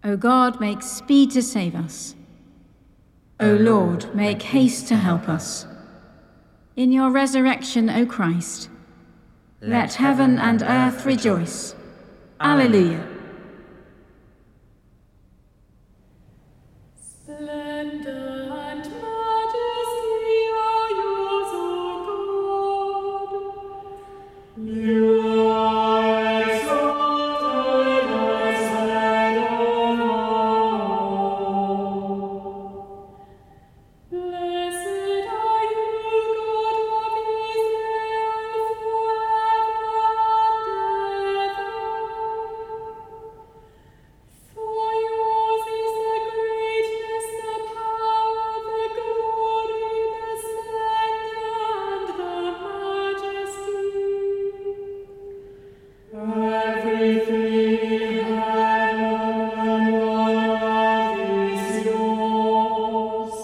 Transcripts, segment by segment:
O God, make speed to save us. O Lord, make haste to help us. In your resurrection, O Christ, let heaven and earth rejoice. Alleluia. Splendor and majesty are yours, O God. You are exalted as head of all. Blessed are you, God of Israel, forever and ever. For yours is the greatness, the power, the glory, the splendor, and the majesty. Everything in heaven and on earth is yours.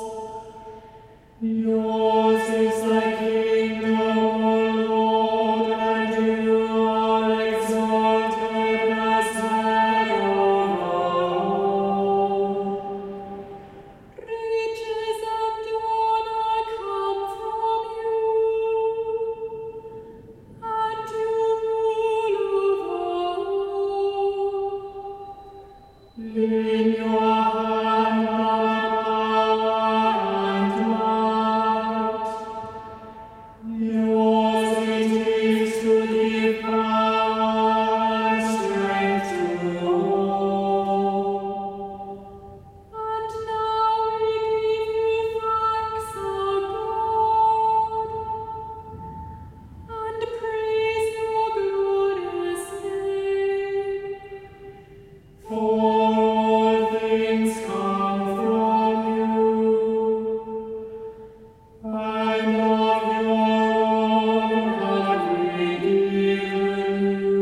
Yours is the kingdom, O Lord, and you are exalted as head of all. Riches and honor come from you, and you rule over all. In your hand are power and might. Yours it is to give power and strength to all. And now we give you thanks, O God, and praise your glorious name. For all things come from you, and of your own have we given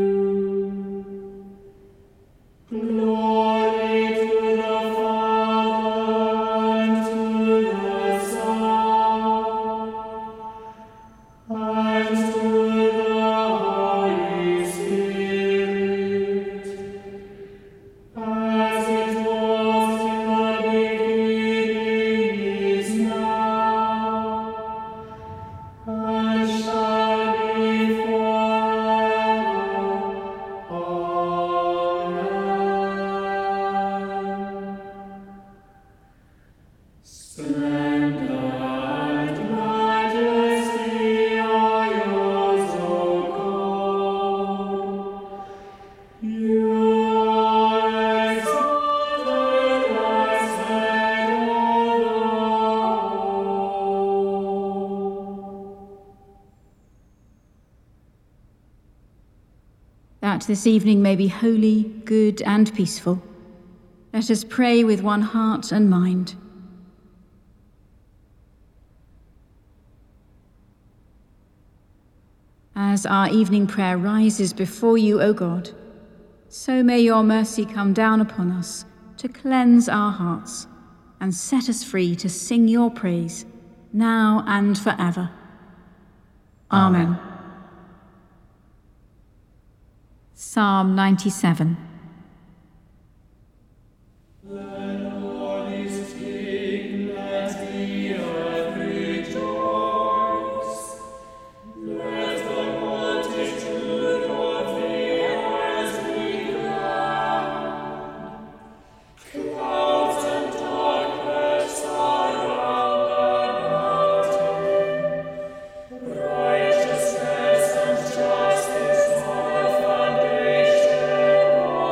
you. Glory to the Father, and to the Son, and to the Holy Spirit, as it was in the beginning, is now, and shall be forever. Amen. Splendor and majesty are yours, O God. You are exalted as head of all. That this evening may be holy, good, and peaceful, let us pray with one heart and mind. As our evening prayer rises before you, O God, so may your mercy come down upon us to cleanse our hearts and set us free to sing your praise now and forever. Amen. Psalm 97. The Lord is King, let the earth rejoice. Let the multitude of the earth be glad. Clouds and darkness surround the mountain. Righteousness and justice are the foundation of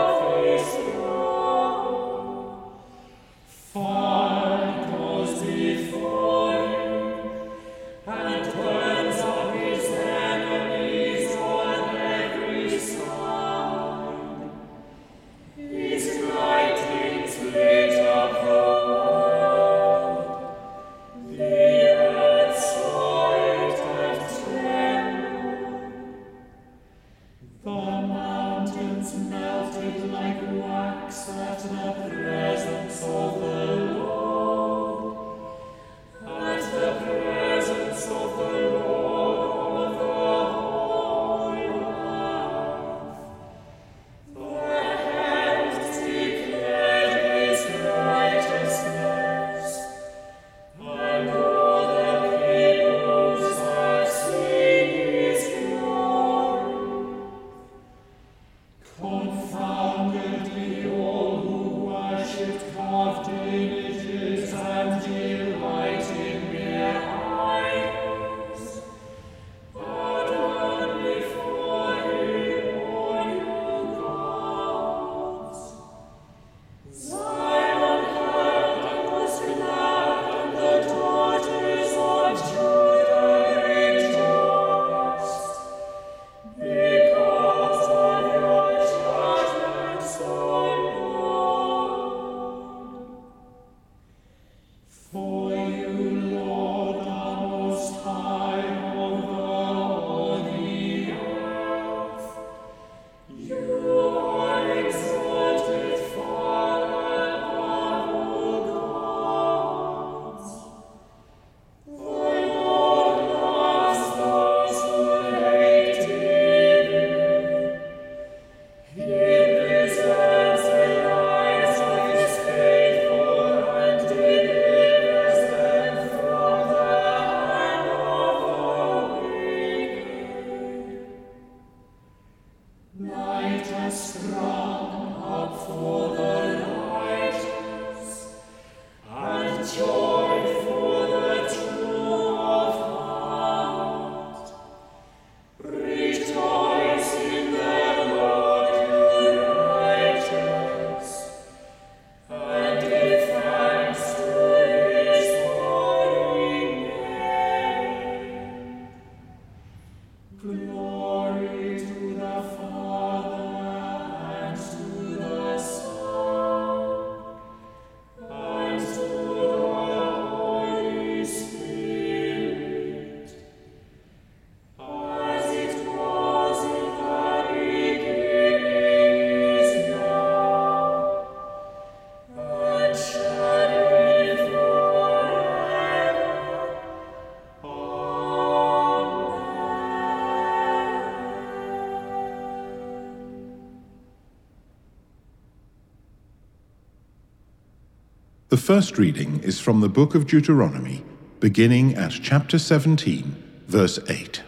The first reading is from the book of Deuteronomy, beginning at chapter 17, verse 8.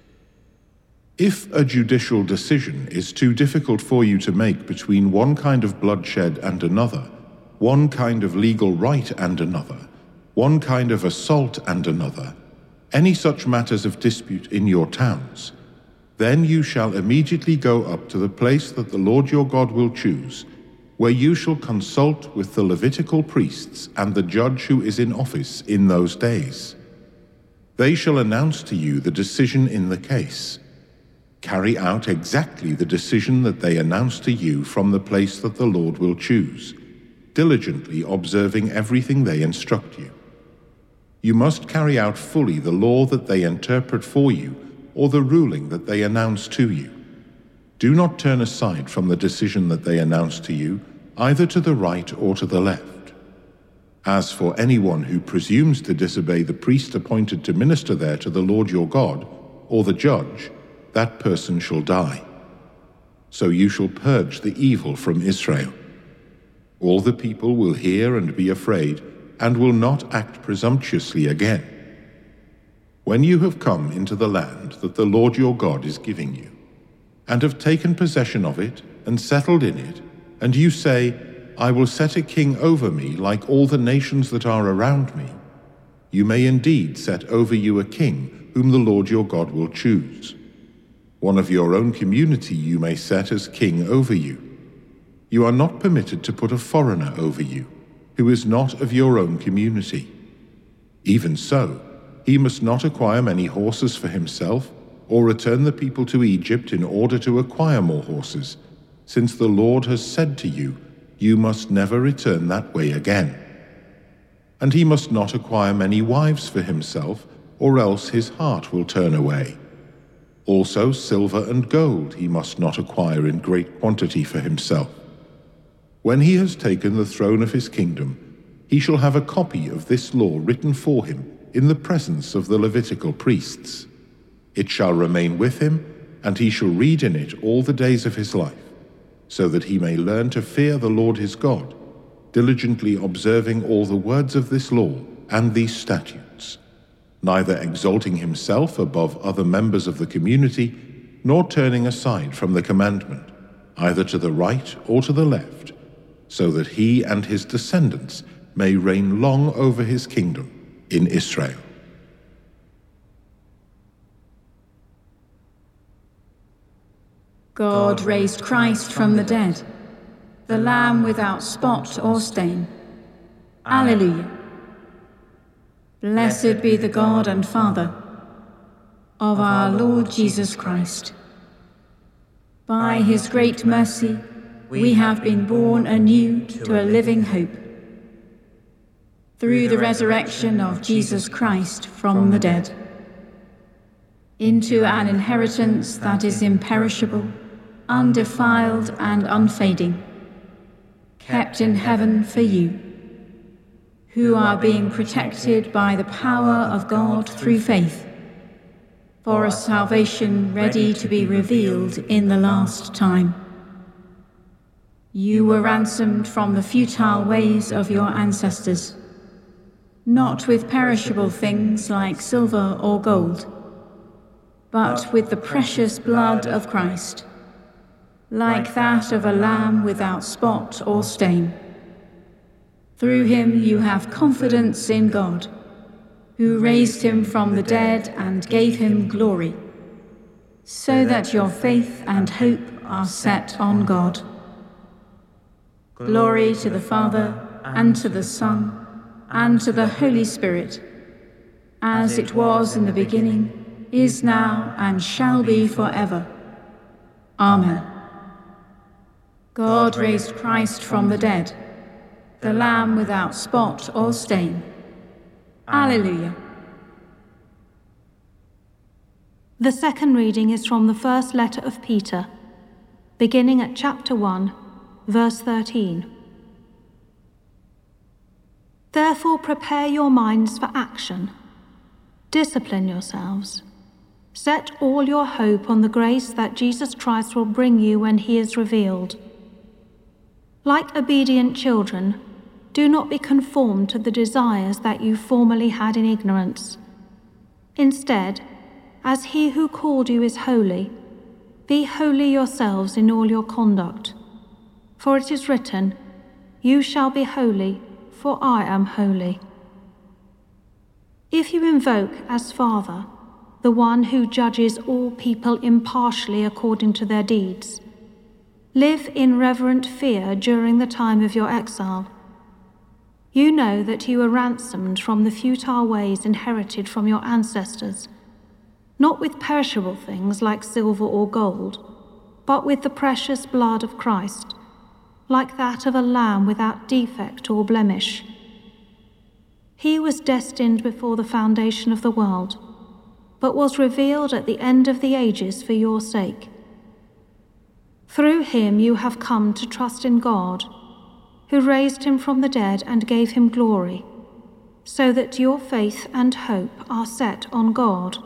If a judicial decision is too difficult for you to make between one kind of bloodshed and another, one kind of legal right and another, one kind of assault and another, any such matters of dispute in your towns, then you shall immediately go up to the place that the Lord your God will choose, where you shall consult with the Levitical priests and the judge who is in office in those days. They shall announce to you the decision in the case. Carry out exactly the decision that they announce to you from the place that the Lord will choose, diligently observing everything they instruct you. You must carry out fully the law that they interpret for you, or the ruling that they announce to you. Do not turn aside from the decision that they announce to you, either to the right or to the left. As for anyone who presumes to disobey the priest appointed to minister there to the Lord your God, or the judge, that person shall die. So you shall purge the evil from Israel. All the people will hear and be afraid, and will not act presumptuously again. When you have come into the land that the Lord your God is giving you, and have taken possession of it and settled in it, and you say, I will set a king over me like all the nations that are around me, you may indeed set over you a king whom the Lord your God will choose. One of your own community you may set as king over you. You are not permitted to put a foreigner over you, who is not of your own community. Even so, he must not acquire many horses for himself, or return the people to Egypt in order to acquire more horses, since the Lord has said to you, you must never return that way again. And he must not acquire many wives for himself, or else his heart will turn away. Also silver and gold he must not acquire in great quantity for himself. When he has taken the throne of his kingdom, he shall have a copy of this law written for him in the presence of the Levitical priests. It shall remain with him, and he shall read in it all the days of his life, so that he may learn to fear the Lord his God, diligently observing all the words of this law and these statutes, neither exalting himself above other members of the community, nor turning aside from the commandment, either to the right or to the left, so that he and his descendants may reign long over his kingdom in Israel. God raised Christ from the dead, the Lamb without spot or stain. Alleluia. Blessed be the God and Father of our Lord Jesus Christ. By his great mercy, we have been born anew to a living hope, through the resurrection of Jesus Christ from the dead, into an inheritance that is imperishable, undefiled and unfading, kept in heaven for you, who are being protected by the power of God through faith, for a salvation ready to be revealed in the last time. You were ransomed from the futile ways of your ancestors, not with perishable things like silver or gold, but with the precious blood of Christ, like that of a lamb without spot or stain. Through him you have confidence in God, who raised him from the dead and gave him glory, so that your faith and hope are set on God. Glory to the Father, and to the Son, and to the Holy Spirit, as it was in the beginning, is now, and shall be forever. Amen. God raised Christ from the dead, the Lamb without spot or stain. Alleluia. The second reading is from the first letter of Peter, beginning at chapter 1, verse 13. Therefore prepare your minds for action. Discipline yourselves. Set all your hope on the grace that Jesus Christ will bring you when he is revealed. Like obedient children, do not be conformed to the desires that you formerly had in ignorance. Instead, as he who called you is holy, be holy yourselves in all your conduct. For it is written, "You shall be holy, for I am holy." If you invoke as Father the one who judges all people impartially according to their deeds, live in reverent fear during the time of your exile. You know that you were ransomed from the futile ways inherited from your ancestors, not with perishable things like silver or gold, but with the precious blood of Christ, like that of a lamb without defect or blemish. He was destined before the foundation of the world, but was revealed at the end of the ages for your sake. Through him you have come to trust in God, who raised him from the dead and gave him glory, so that your faith and hope are set on God.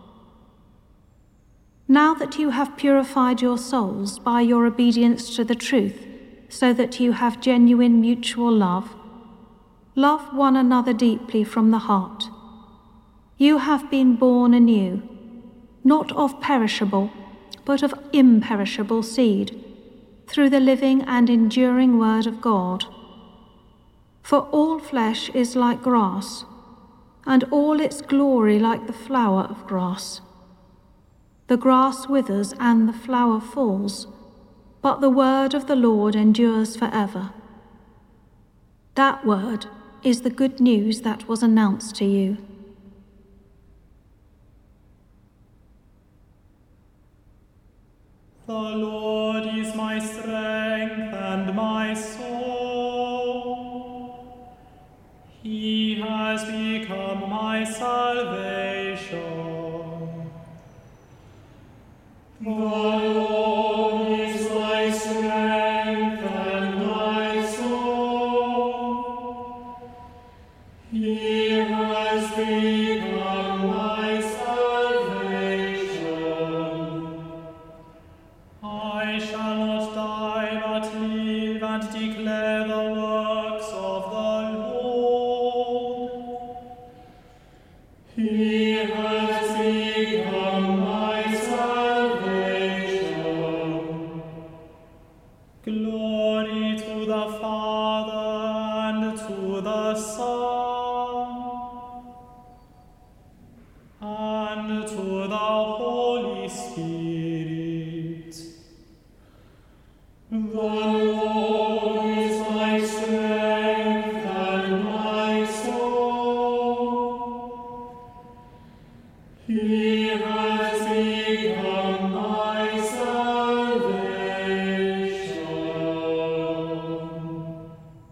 Now that you have purified your souls by your obedience to the truth, so that you have genuine mutual love, love one another deeply from the heart. You have been born anew, not of perishable, but of imperishable seed, through the living and enduring word of God. For all flesh is like grass, and all its glory like the flower of grass. The grass withers and the flower falls, but the word of the Lord endures forever. That word is the good news that was announced to you. The Lord is my strength and my soul. He has become my salvation. The Lord is my strength and my soul. He has become my salvation. I shall not die, but live and declare the works of the Lord. He has become my salvation. Glory to the Father and to the Son and to the Holy Spirit. The Lord is my strength and my soul. He has become my salvation.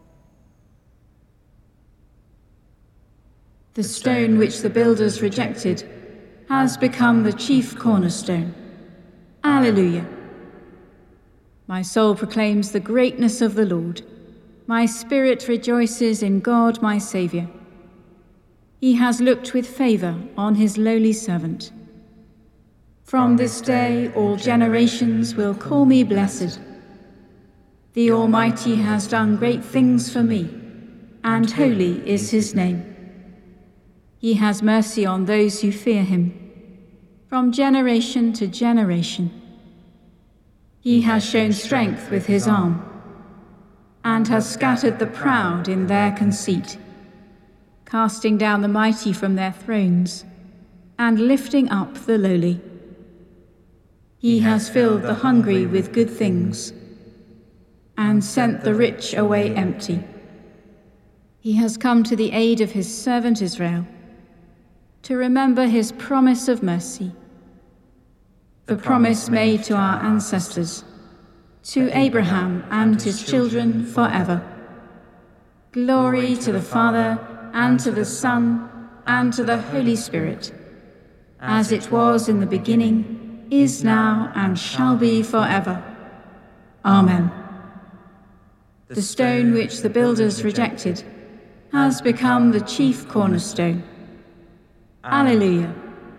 The stone which the builders rejected has become the chief cornerstone. Alleluia. My soul proclaims the greatness of the Lord. My spirit rejoices in God my Saviour. He has looked with favour on his lowly servant. From this day all generations will call me blessed. The Almighty has done great things for me, and holy is his name. He has mercy on those who fear him, from generation to generation. He has shown strength with his arm, and has scattered the proud in their conceit, casting down the mighty from their thrones, and lifting up the lowly. He has filled the hungry with good things, and sent the rich away empty. He has come to the aid of his servant Israel, to remember his promise of mercy, the promise made to our ancestors, to Abraham and his children forever. Glory to the Father, and to the Son, and to the Holy Spirit, as it was in the beginning, is now, and shall be forever. Amen. The stone which the builders rejected has become the chief cornerstone. Alleluia.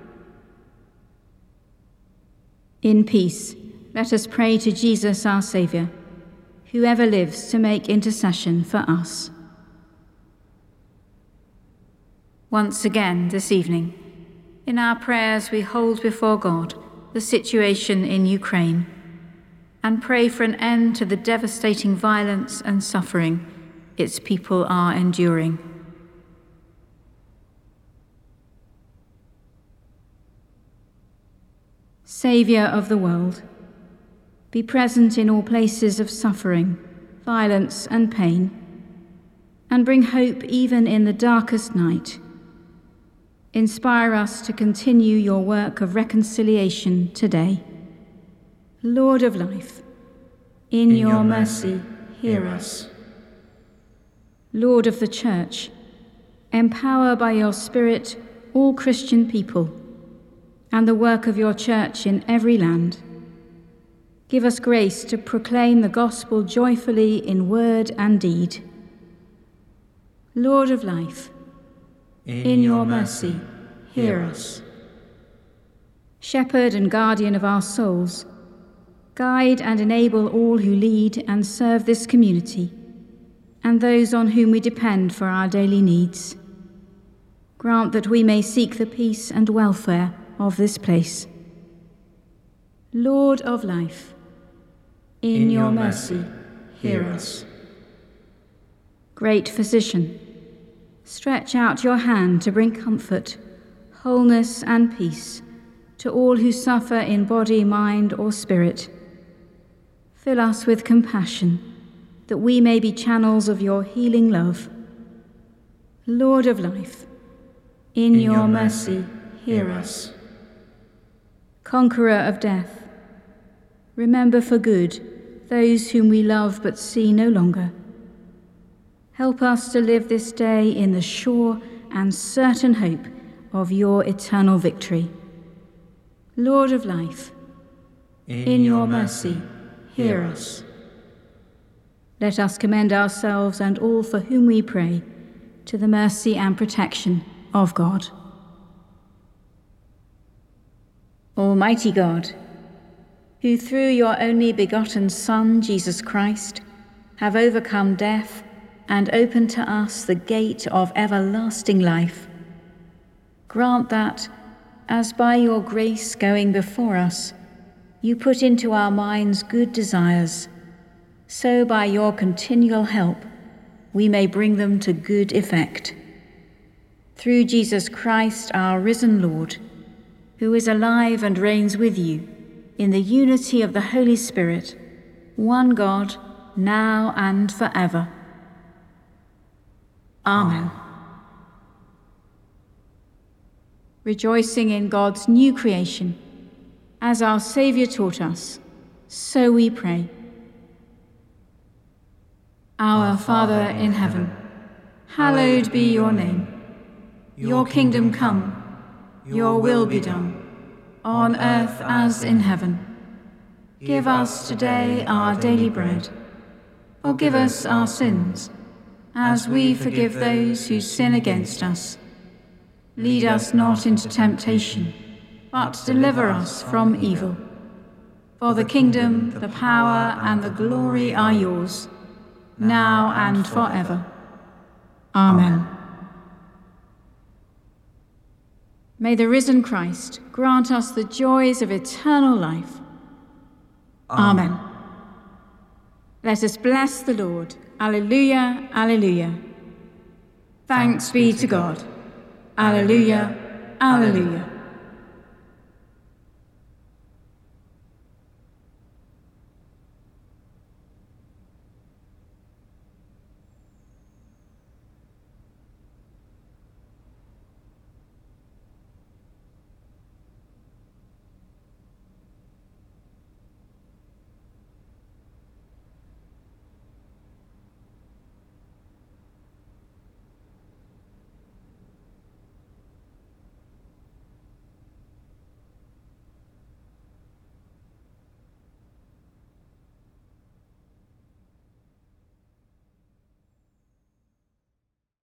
In peace, let us pray to Jesus our Saviour, who ever lives to make intercession for us. Once again this evening, in our prayers we hold before God the situation in Ukraine and pray for an end to the devastating violence and suffering its people are enduring. Saviour of the world, be present in all places of suffering, violence and pain, and bring hope even in the darkest night. Inspire us to continue your work of reconciliation today. Lord of life, in your mercy, hear us. Lord of the Church, empower by your Spirit all Christian people and the work of your Church in every land. Give us grace to proclaim the gospel joyfully in word and deed. Lord of life, in your mercy, hear us. Shepherd and guardian of our souls, guide and enable all who lead and serve this community and those on whom we depend for our daily needs. Grant that we may seek the peace and welfare of this place. Lord of life, in your mercy, hear us. Great Physician, stretch out your hand to bring comfort, wholeness and peace to all who suffer in body, mind or spirit. Fill us with compassion, that we may be channels of your healing love. Lord of life, in your mercy, hear us. Conqueror of death, remember for good those whom we love but see no longer. Help us to live this day in the sure and certain hope of your eternal victory. Lord of life, in your mercy, hear us. Let us commend ourselves and all for whom we pray to the mercy and protection of God. Almighty God, who through your only begotten Son, Jesus Christ, have overcome death and opened to us the gate of everlasting life, grant that, as by your grace going before us, you put into our minds good desires, so by your continual help we may bring them to good effect. Through Jesus Christ, our risen Lord, who is alive and reigns with you in the unity of the Holy Spirit, one God, now and forever. Amen. Rejoicing in God's new creation, as our Saviour taught us, so we pray. Our Father in heaven, hallowed be your name. Your kingdom come, your will be done, on earth as in heaven. Give us today our daily bread. Forgive us our sins, as we forgive those who sin against us. Lead us not into temptation, but deliver us from evil. For the kingdom, the power, and the glory are yours, now and forever. Amen. May the risen Christ grant us the joys of eternal life. Amen. Let us bless the Lord. Alleluia, alleluia. Thanks be to God. Alleluia, alleluia.